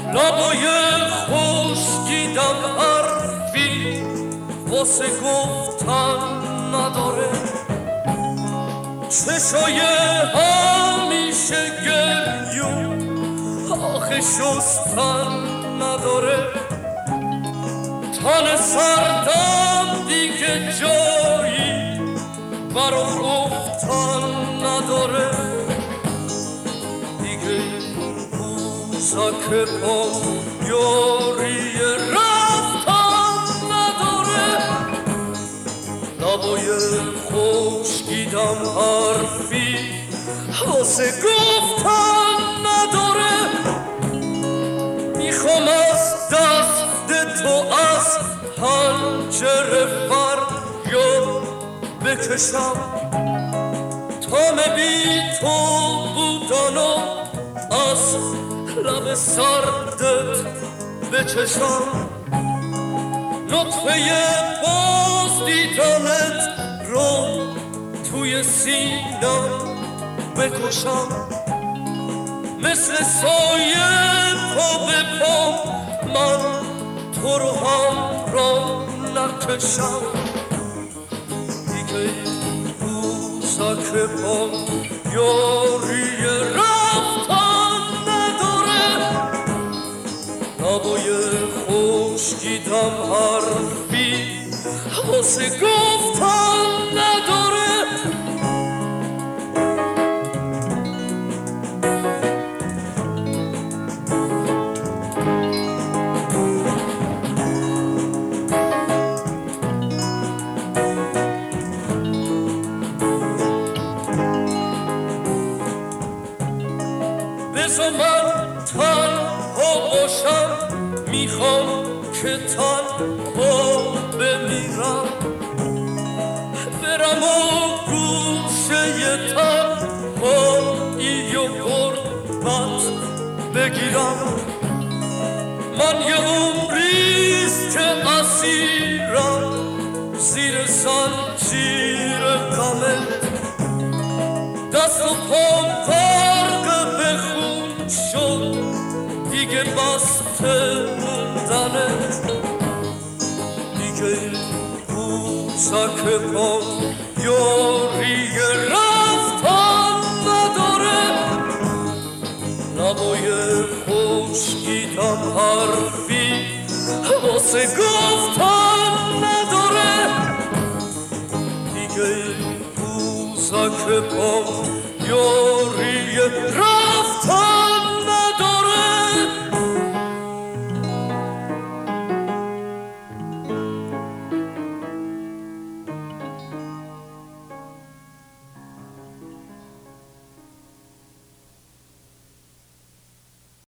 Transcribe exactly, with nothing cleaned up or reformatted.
لبای خشکیدم حرفی واسه گفتن نداره، چشای همیشه گریون آخه شستن نداره، تن سردم دیگه جایی برا گفتن نداره، دیگه روزک پا یاری رفتن نداره، لبای خشکیدم حرفی واسه گفتن نداره، میخوام از دست تو از پنجره فریاد بکشم، تام بی تو بودن و از لب سردت بچشم، نطفه باز دیدنت رو توی سینم بکشم، مثل سایه پا به پا من تو رو هم را نکشم، دیگه روزک پا یاری رفتن نداره، لبای خشکیدم حرفی واسه گفتن نداره. بذار من تنها باشم، میخوام که تنها بمیرم، برم و گوشه تنهایی و غربت بگیرم، من یه عمریست که اسیرم زیر زنجیر غمت، دست و پام غرق به خون شد دیگه بسته موندنت، دیگه روزک پا یاری رفتن نداره، لبای خشکیدم حرفی واسه گفتن نداره، دیگه روزک پا یاری